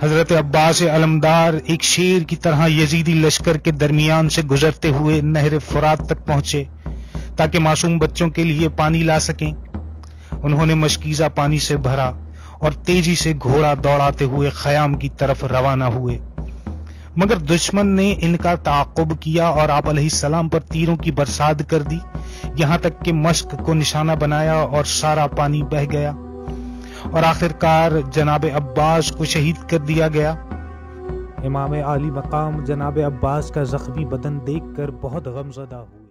हजरत अब्बास अलमदार एक शेर की तरह यजीदी लश्कर के दरमियान से गुजरते हुए नहर फुरात तक पहुंचे ताकि मासूम बच्चों के लिए पानी ला सकें। उन्होंने मशकीजा पानी से भरा और तेजी से घोड़ा दौड़ाते हुए खयाम की तरफ रवाना हुए, मगर दुश्मन ने इनका ताक़ुब किया और आप अलैहिस्सलाम पर तीरों की बरसात कर दी, यहां तक कि मश्क को निशाना बनाया और सारा पानी बह गया और आखिरकार जनाब अब्बास को शहीद कर दिया गया। इमाम आली मकाम जनाब अब्बास का जख्मी बदन देखकर बहुत गमज़दा हुआ।